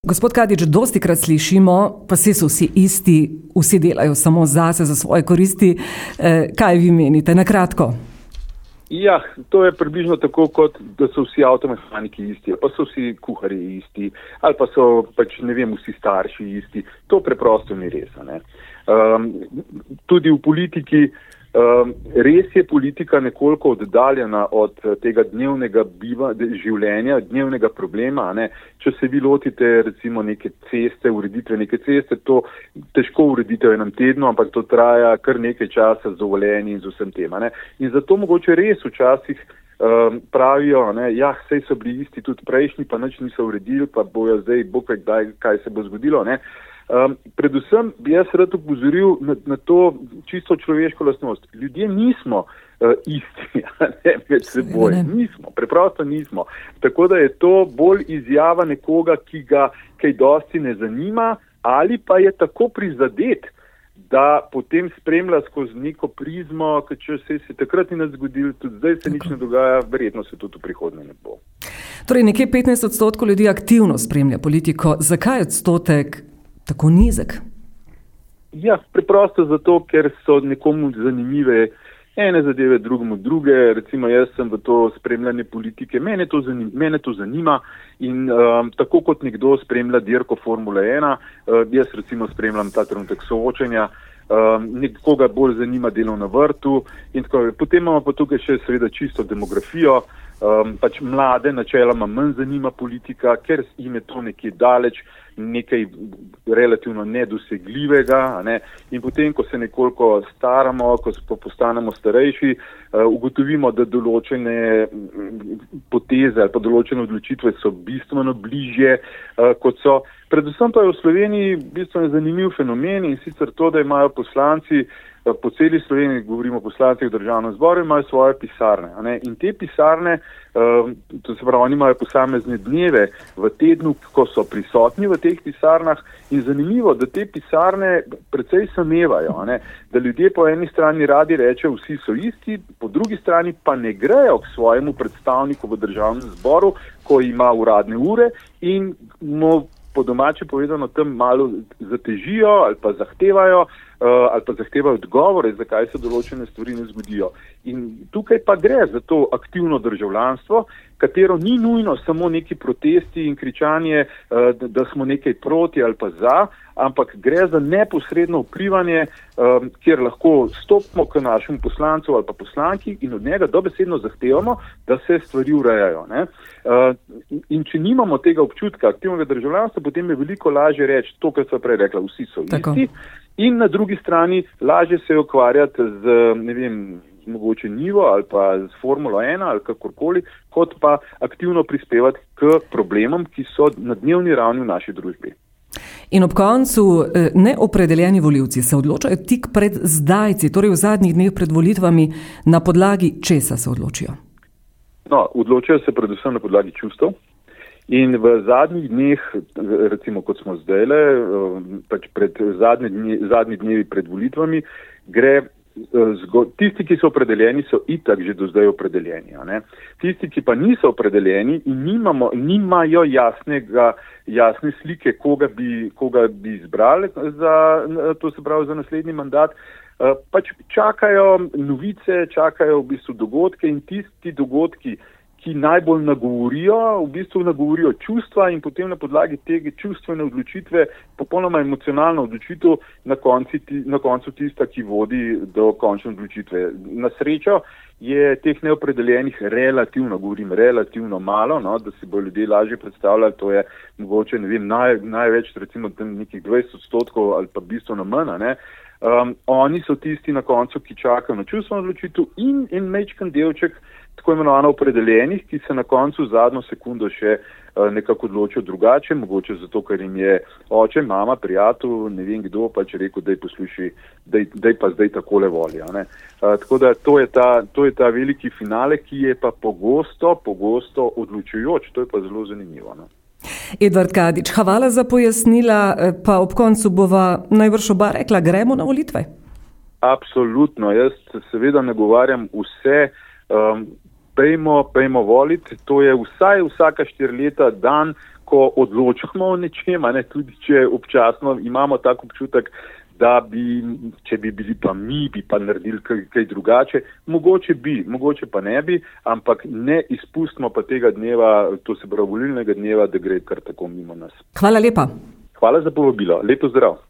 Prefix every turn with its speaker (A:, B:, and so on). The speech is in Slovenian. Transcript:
A: Gospod Kadič, dostikrat slišimo, pa saj so vsi isti, vsi delajo samo zase, za svoje koristi. Kaj vi menite, na kratko?
B: Ja, to je približno tako, kot da so vsi avtomehaniki isti, pa so vsi kuharji isti, ali pa so vsi starši isti. To preprosto ni res. Tudi v politiki, res je politika nekoliko oddaljena od tega dnevnega življenja, dnevnega problema. Če se vi lotite recimo neke ceste, ureditve neke ceste, to težko uredite v enem tednu, ampak to traja kar nekaj časa z dovoljenji in z vsem tem. In zato mogoče res včasih pravijo, sej so bili isti tudi prejšnji, pa nič niso uredili, pa bojo zdaj, bog ve kdaj, kaj se bo zgodilo. Predvsem bi jaz rad upozoril na to čisto človeško lastnost. Ljudje nismo isti, med seboj. Nismo, preprosto nismo. Tako da je to bolj izjava nekoga, ki ga kaj dosti ne zanima, ali pa je tako prizadet, da potem spremlja skozi neko prizmo, če se takrat ni zgodilo, tudi zdaj se nič ne dogaja, verjetno se tudi v prihodnje ne bo.
A: Torej, nekje 15% ljudi aktivno spremlja politiko. Zakaj odstotek tako nizek?
B: Ja, preprosto zato, ker so nekomu zanimive ene zadeve, drugemu druge. Recimo jaz sem v to spremljanje politike, mene to zanima in tako kot nekdo spremlja dirko Formule 1, jaz recimo spremljam ta trenutek soočenja, nekoga bolj zanima delo na vrtu in tako. Potem imamo pa tukaj še seveda čisto demografijo. Mlade načeloma manj zanima politika, ker jim je to nekje daleč, nekaj relativno nedosegljivega. In potem, ko se nekoliko staramo, ko postanemo starejši, ugotovimo, da določene poteze ali pa določene odločitve so bistveno bližje, kot so. Predvsem pa je v Sloveniji bistveno zanimiv fenomen in sicer to, da imajo poslanci po celi Sloveniji, govorimo o poslancih v državnem zboru, imajo svoje pisarne. In te pisarne, to se pravi, oni imajo posamezne dneve v tednu, ko so prisotni v teh pisarnah in zanimivo, da te pisarne precej samevajo. Da ljudje po eni strani radi rečejo, vsi so isti, po drugi strani pa ne grejo k svojemu predstavniku v državnem zboru, ko ima uradne ure in mu po domače povedano tam malo zatežijo ali pa zahtevajo odgovore, zakaj se določene stvari ne zgodijo. In tukaj pa gre za to aktivno državljanstvo, katero ni nujno samo neki protesti in kričanje, da smo nekaj proti ali pa za, ampak gre za neposredno vplivanje, kjer lahko stopimo k našemu poslancu ali pa poslanki in od njega dobesedno zahtevamo, da se stvari urejajo. In če nimamo tega občutka aktivnega državljanstva, potem je veliko lažje reči to, kar sva prej rekla, vsi so isti. In na drugi strani lažje se ukvarjati z, mogoče Nivo ali pa z Formulo 1 ali kakorkoli, kot pa aktivno prispevati k problemom, ki so na dnevni ravni v naši družbi.
A: In ob koncu neopredeljeni volivci se odločajo tik pred zdajci, torej v zadnjih dneh pred volitvami, na podlagi česa se odločijo?
B: Odločajo se predvsem na podlagi čustev. In v zadnjih dneh, recimo kot smo zdajle, zadnji dnevi pred volitvami, gre tisti, ki so opredeljeni, so itak že do zdaj opredeljeni. Tisti, ki pa niso opredeljeni in nimajo jasne slike, koga bi izbrali to se pravi za naslednji mandat, čakajo novice, čakajo v bistvu dogodke in tisti dogodki, ki najbolj nagovorijo čustva in potem na podlagi tega čustvene odločitve, popolnoma emocionalna odločitev, na koncu tista, ki vodi do končne odločitve. Na srečo je teh neopredeljenih relativno malo, da si bo ljudje lažje predstavljali, to je mogoče, največ recimo tam nekih 20% ali pa bistveno manj. Oni so tisti na koncu, ki čakajo na čustveno odločitev in en majčken delček tako imenovano opredeljenih, ki se na koncu zadnjo sekundo še nekako odločijo drugače, mogoče zato, ker jim je oče, mama, prijatelj, ne vem kdo, rekel, daj posluši, daj pa zdaj takole volja. Tako da to je ta veliki finale, ki je pa pogosto odločujoč, to je pa zelo zanimivo.
A: Edvard Kadič, hvala za pojasnila, pa ob koncu bova najbrž oba rekla, gremo na volitve?
B: Absolutno, jaz seveda nagovarjam vse, pejmo voliti, to je vsaj vsaka 4 leta dan, ko odločamo o nečem, tudi če občasno imamo tak občutek, da bi, če bi bili pa mi, bi pa naredili kaj drugače. Mogoče pa ne bi, ampak ne izpustimo pa tega dneva, to se pravi volilnega dneva, da gre kar tako mimo nas.
A: Hvala lepa.
B: Hvala za povabilo. Lepo zdrav.